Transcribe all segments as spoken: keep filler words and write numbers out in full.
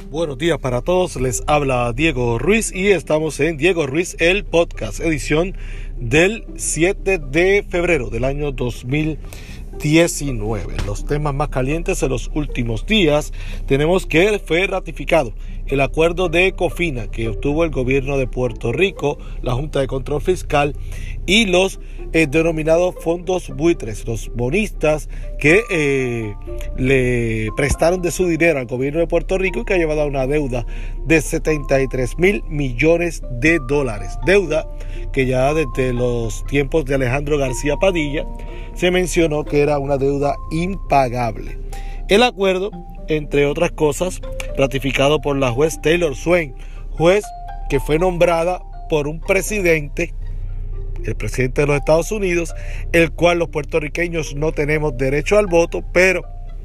Buenos días para todos, les habla Diego Ruiz y estamos en Diego Ruiz, el podcast, edición del siete de febrero del año dos mil diecinueve. Los temas más calientes en los últimos días tenemos que fue ratificado el acuerdo de COFINA que obtuvo el gobierno de Puerto Rico, la Junta de Control Fiscal y los eh, denominados fondos buitres, los bonistas que eh, le prestaron de su dinero al gobierno de Puerto Rico y que ha llevado a una deuda de setenta y tres mil millones de dólares. Deuda que ya desde los tiempos de Alejandro García Padilla se mencionó que era una deuda impagable. El acuerdo, entre otras cosas, ratificado por la juez Taylor Swain, juez que fue nombrada por un presidente, el presidente de los Estados Unidos, el cual los puertorriqueños no tenemos derecho al voto, pero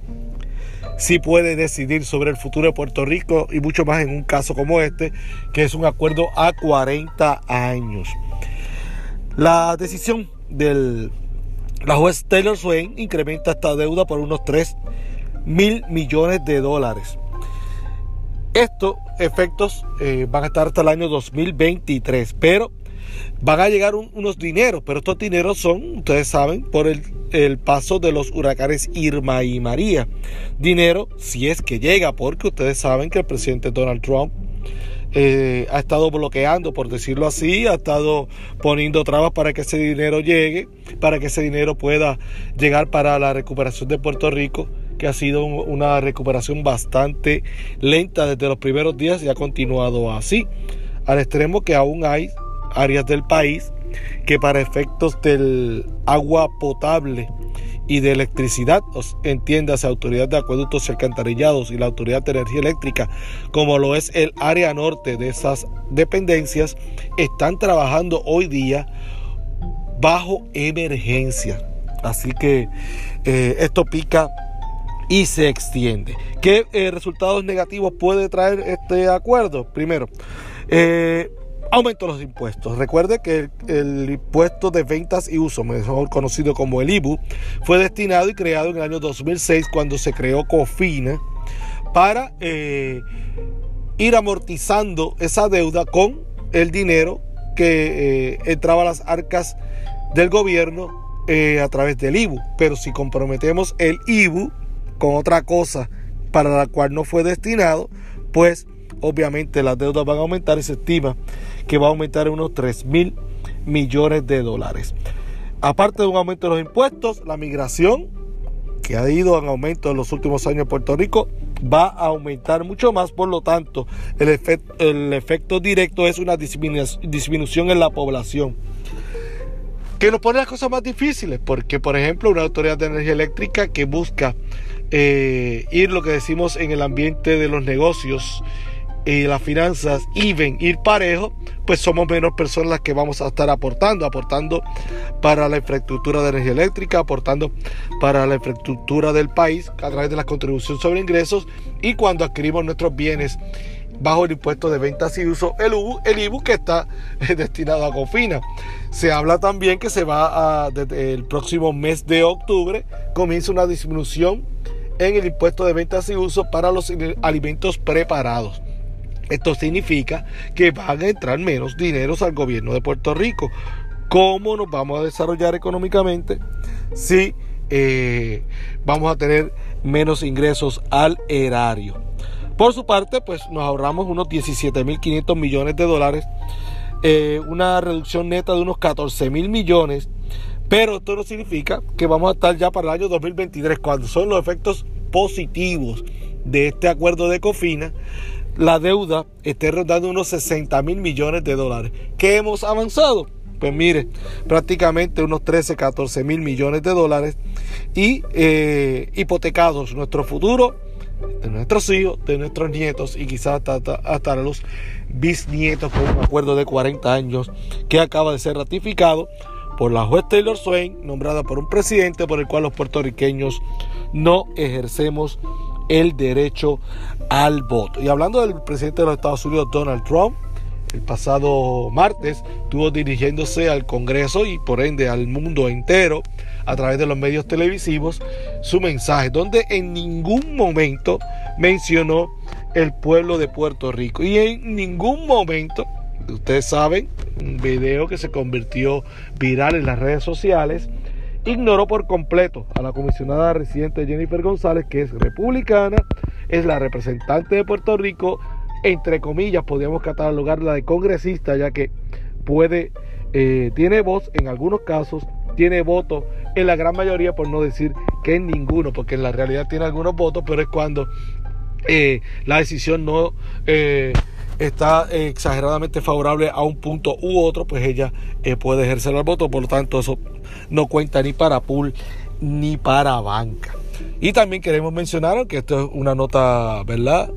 sí puede decidir sobre el futuro de Puerto Rico y mucho más en un caso como este, que es un acuerdo a cuarenta años. La decisión de la juez Taylor Swain incrementa esta deuda por unos tres mil millones de dólares. Estos efectos eh, van a estar hasta el año dos mil veintitrés, pero van a llegar un, unos dineros, pero estos dineros son, ustedes saben, por el, el paso de los huracanes Irma y María. Dinero, si es que llega, porque ustedes saben que el presidente Donald Trump eh, ha estado bloqueando, por decirlo así, ha estado poniendo trabas para que ese dinero llegue, para que ese dinero pueda llegar para la recuperación de Puerto Rico, que ha sido una recuperación bastante lenta desde los primeros días y ha continuado así, al extremo que aún hay áreas del país que para efectos del agua potable y de electricidad, entiéndase Autoridad de Acueductos y Alcantarillados y la Autoridad de Energía Eléctrica, como lo es el área norte de esas dependencias, están trabajando hoy día bajo emergencia. Así que eh, esto pica y se extiende. ¿Qué eh, resultados negativos puede traer este acuerdo? Primero, eh, aumento de los impuestos. Recuerde que el, el impuesto de ventas y uso, mejor conocido como el I B U, fue destinado y creado en el año dos mil seis cuando se creó COFINA para eh, ir amortizando esa deuda con el dinero que eh, entraba a las arcas del gobierno eh, a través del I B U. Pero si comprometemos el I B U con otra cosa para la cual no fue destinado, pues obviamente las deudas van a aumentar y se estima que va a aumentar en unos tres mil millones de dólares. Aparte de un aumento de los impuestos, la migración, que ha ido en aumento en los últimos años en Puerto Rico, va a aumentar mucho más. Por lo tanto, el, efecto, el efecto directo es una disminu- disminución en la población, que nos pone las cosas más difíciles, porque por ejemplo una autoridad de energía eléctrica que busca eh, ir, lo que decimos en el ambiente de los negocios y las finanzas, even, ir parejo, pues somos menos personas las que vamos a estar aportando, aportando para la infraestructura de energía eléctrica, aportando para la infraestructura del país a través de la contribución sobre ingresos, y cuando adquirimos nuestros bienes bajo el impuesto de ventas y uso, el, U, el I B U, que está eh, destinado a COFINA. Se habla también que se va a, desde el próximo mes de octubre, comienza una disminución en el impuesto de ventas y uso para los alimentos preparados. Esto significa que van a entrar menos dineros al gobierno de Puerto Rico. ¿Cómo nos vamos a desarrollar económicamente si eh, vamos a tener menos ingresos al erario? Por su parte, pues nos ahorramos unos diecisiete mil quinientos millones de dólares, eh, una reducción neta de unos catorce mil millones, pero esto no significa que vamos a estar ya para el año dos mil veintitrés, cuando son los efectos positivos de este acuerdo de COFINA, la deuda esté rondando unos sesenta mil millones de dólares. ¿Qué hemos avanzado? Pues mire, prácticamente unos trece, catorce mil millones de dólares y eh, hipotecados nuestro futuro, de nuestros hijos, de nuestros nietos y quizás hasta, hasta, hasta los bisnietos, con un acuerdo de cuarenta años que acaba de ser ratificado por la juez Taylor Swain, nombrada por un presidente por el cual los puertorriqueños no ejercemos el derecho al voto. Y hablando del presidente de los Estados Unidos, Donald Trump, el pasado martes estuvo dirigiéndose al Congreso y por ende al mundo entero a través de los medios televisivos su mensaje, donde en ningún momento mencionó el pueblo de Puerto Rico. Y en ningún momento, ustedes saben, un video que se convirtió viral en las redes sociales, ignoró por completo a la comisionada residente Jennifer González, que es republicana, es la representante de Puerto Rico, entre comillas, podríamos catalogarla de congresista, ya que puede, eh, tiene voz en algunos casos, tiene voto en la gran mayoría, por no decir que en ninguno, porque en la realidad tiene algunos votos, pero es cuando eh, la decisión no eh, está eh, exageradamente favorable a un punto u otro, pues ella eh, puede ejercer el voto. Por lo tanto, eso no cuenta ni para pool ni para banca. Y también queremos mencionar que esto es una nota, ¿verdad?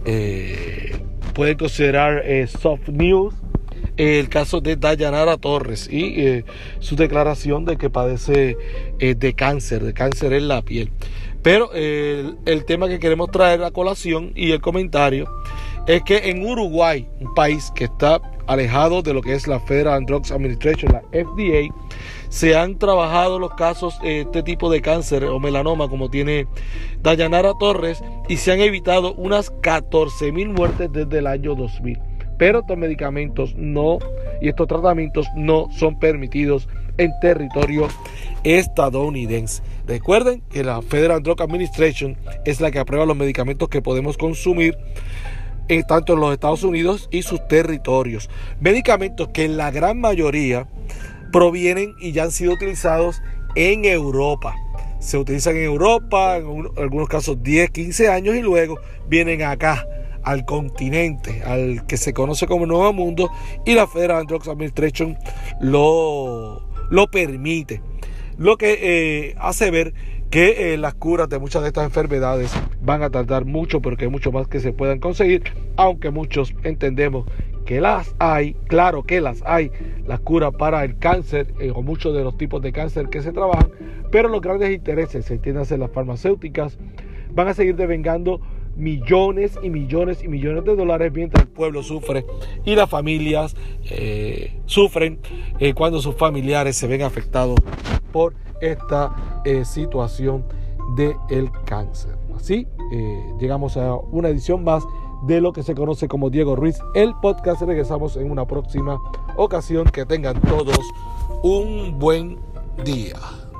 Eh, pueden considerar eh, soft news, eh, el caso de Dayanara Torres y eh, su declaración de que padece eh, de cáncer, de cáncer en la piel. Pero eh, el, el tema que queremos traer a colación y el comentario es que en Uruguay, un país que está alejado de lo que es la Federal Drugs Administration, la F D A, se han trabajado los casos de este tipo de cáncer o melanoma como tiene Dayanara Torres y se han evitado unas catorce mil muertes desde el año dos mil. Pero estos medicamentos no y estos tratamientos no son permitidos en territorio estadounidense. Recuerden que la Federal Drug Administration es la que aprueba los medicamentos que podemos consumir en, tanto en los Estados Unidos y sus territorios. Medicamentos que en la gran mayoría provienen y ya han sido utilizados en Europa. Se utilizan en Europa, en, un, en algunos casos diez, quince años, y luego vienen acá al continente, al que se conoce como Nuevo Mundo, y la Federal Drugs Administration lo, lo permite. Lo que eh, hace ver que eh, las curas de muchas de estas enfermedades van a tardar mucho, pero que hay mucho más que se puedan conseguir, aunque muchos entendemos que las hay, claro que las hay, las curas para el cáncer eh, o muchos de los tipos de cáncer que se trabajan, pero los grandes intereses, entiéndase las farmacéuticas, van a seguir devengando millones y millones y millones de dólares mientras el pueblo sufre y las familias eh, sufren eh, cuando sus familiares se ven afectados por esta eh, situación del cáncer. Así eh, llegamos a una edición más de lo que se conoce como Diego Ruiz, el podcast. Regresamos en una próxima ocasión. Que tengan todos un buen día.